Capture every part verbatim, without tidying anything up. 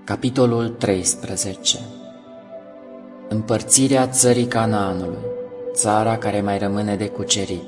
Capitolul treisprezece. Împărțirea țării Canaanului, țara care mai rămâne de cucerit.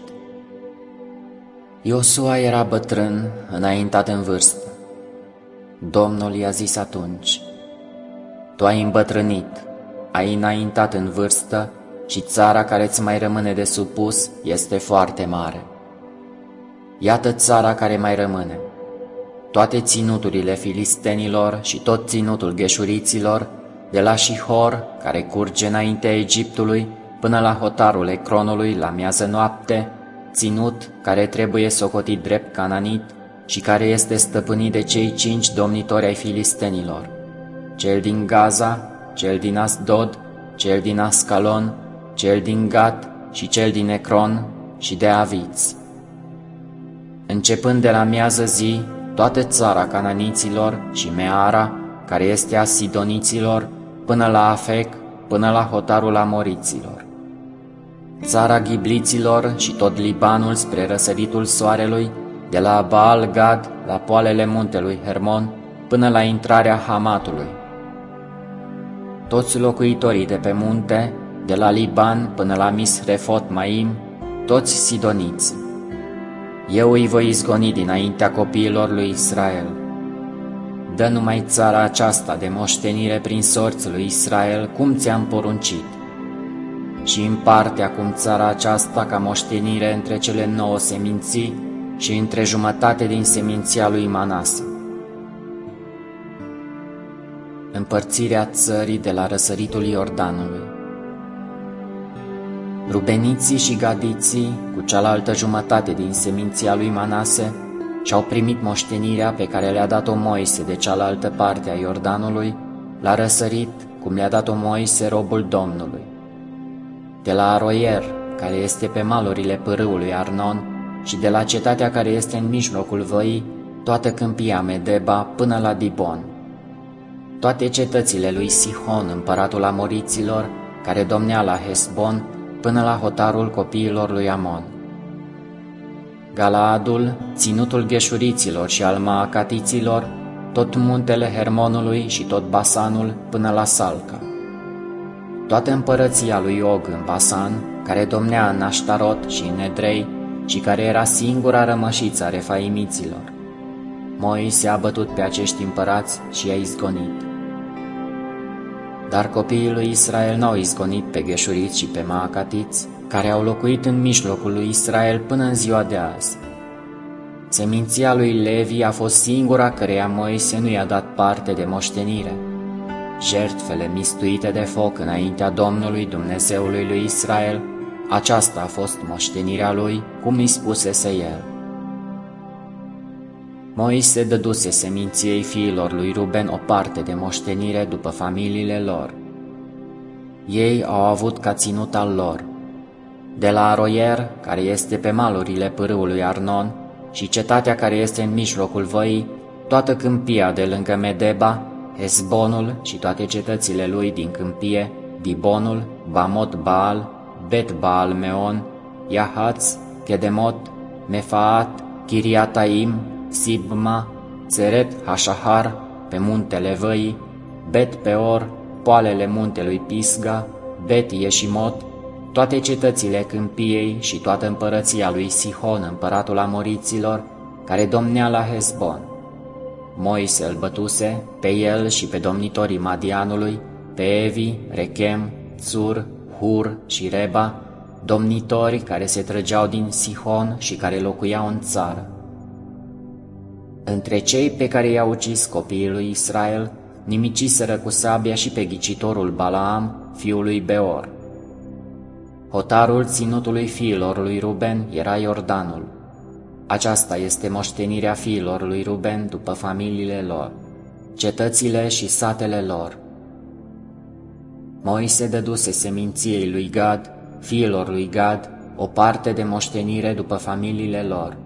Iosua era bătrân, înaintat în vârstă. Domnul i-a zis atunci: Tu ai îmbătrânit, ai înaintat în vârstă și țara care îți mai rămâne de supus este foarte mare. Iată țara care mai rămâne: toate ținuturile filistenilor și tot ținutul gheșuriților, de la Șihor, care curge înaintea Egiptului, până la hotarul Ecronului la miază noapte, ținut care trebuie socotit drept cananit și care este stăpânit de cei cinci domnitori ai filistenilor: cel din Gaza, cel din Asdod, cel din Ascalon, cel din Gat și cel din Ecron și de aviți. Începând de la miază zi, toată țara cananiților și Meara, care este a sidoniților, până la Afec, până la hotarul amoriților. Țara ghibliților și tot Libanul spre răsăritul soarelui, de la Baal Gad la poalele muntelui Hermon, până la intrarea Hamatului. Toți locuitorii de pe munte, de la Liban până la Misrefot Maim, toți sidoniți. Eu îi voi izgoni dinaintea copiilor lui Israel. Dă numai țara aceasta de moștenire prin sorți lui Israel, cum ți-am poruncit, și împarte acum țara aceasta ca moștenire între cele nouă seminții și între jumătate din seminția lui Manase. Împărțirea țării de la răsăritul Iordanului. Rubeniții și gadiții, cu cealaltă jumătate din seminția lui Manase, și-au primit moștenirea pe care le-a dat-o Moise de cealaltă parte a Iordanului, la răsărit, cum le-a dat-o Moise, robul Domnului. De la Aroier, care este pe malurile pârâului Arnon, și de la cetatea care este în mijlocul văii, toată câmpia Medeba până la Dibon. Toate cetățile lui Sihon, împăratul amoriților, care domnea la Hesbon, până la hotarul copiilor lui Amon. Galaadul, ținutul gheșuriților și al maacatiților, tot muntele Hermonului și tot Basanul până la Salca. Toată împărăția lui Og în Basan, care domnea în Aștarot și în Edrei și care era singura rămășiță a refaimiților. Moise a bătut pe acești împărați și i-a izgonit. Dar copiii lui Israel n-au izgonit pe gheșuriți și pe maacatiți, care au locuit în mijlocul lui Israel până în ziua de azi. Seminția lui Levi a fost singura căreia Moise nu i-a dat parte de moștenire. Jertfele mistuite de foc înaintea Domnului Dumnezeului lui Israel, aceasta a fost moștenirea lui, cum îi spusese el. Moise dăduse seminției fiilor lui Ruben o parte de moștenire după familiile lor. Ei au avut ca ținut al lor: de la Aroier, care este pe malurile pârâului Arnon, și cetatea care este în mijlocul văii, toată câmpia de lângă Medeba, Hesbonul și toate cetățile lui din câmpie, Dibonul, Bamot Baal, Bet Baal Meon, Iahaț, Chedemot, Mefaat, Chiriataim, Sibma, Țeret Hașahar, pe muntele văii, Bet Peor, poalele muntelui Pisga, Bet Ieșimot, toate cetățile câmpiei și toată împărăția lui Sihon, împăratul amoriților, care domnea la Hesbon. Moise îl bătuse pe el și pe domnitorii Madianului, pe Evi, Rechem, Țur, Hur și Reba, domnitori care se trăgeau din Sihon și care locuiau în țară. Între cei pe care i-au ucis copiii lui Israel, nimiciseră cu sabia și pe ghicitorul Balaam, fiul lui Beor. Hotarul ținutului fiilor lui Ruben era Iordanul. Aceasta este moștenirea fiilor lui Ruben după familiile lor, cetățile și satele lor. Moise dăduse seminției lui Gad, fiilor lui Gad, o parte de moștenire după familiile lor.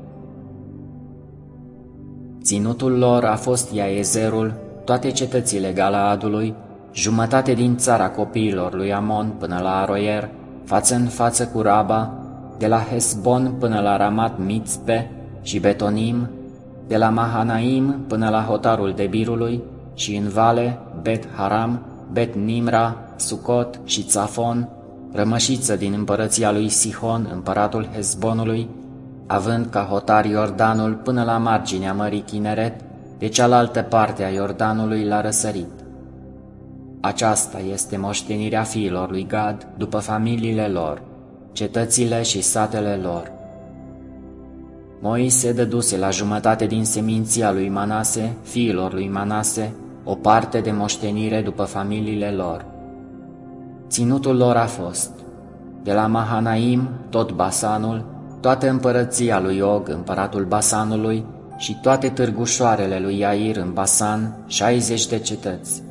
Ținutul lor a fost Iaezerul, toate cetățile Galaadului, jumătate din țara copiilor lui Amon până la Aroier, față în față cu Raba, de la Hesbon până la Ramat Mitzpe și Betonim, de la Mahanaim până la hotarul Debirului și în vale Bet-Haram, Bet-Nimra, Sucot și Țafon, rămășiță din împărăția lui Sihon, împăratul Hezbonului, având ca hotar Iordanul până la marginea mării Chineret, de cealaltă parte a Iordanului la răsărit. Aceasta este moștenirea fiilor lui Gad după familiile lor, cetățile și satele lor. Moise dăduse la jumătate din seminția lui Manase, fiilor lui Manase, o parte de moștenire după familiile lor. Ținutul lor a fost, de la Mahanaim, tot Basanul, toată împărăția lui Og, împăratul Basanului, și toate târgușoarele lui Iair în Basan, șaizeci de cetăți.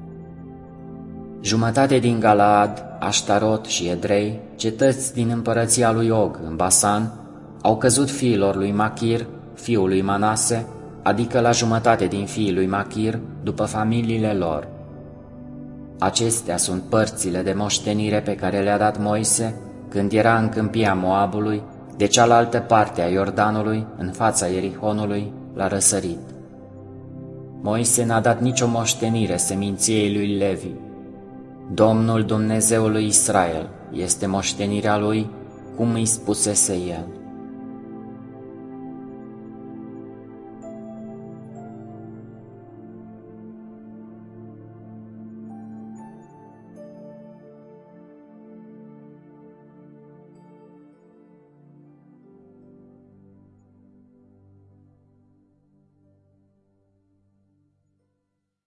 Jumătate din Galaad, Aștarot și Edrei, cetăți din împărăția lui Og în Basan, au căzut fiilor lui Machir, fiul lui Manase, adică la jumătate din fiii lui Machir, după familiile lor. Acestea sunt părțile de moștenire pe care le-a dat Moise când era în câmpia Moabului, de cealaltă parte a Iordanului, în fața Ierihonului, la răsărit. Moise n-a dat nicio moștenire seminției lui Levi. Domnul Dumnezeul lui Israel este moștenirea lui, cum îi spusese el.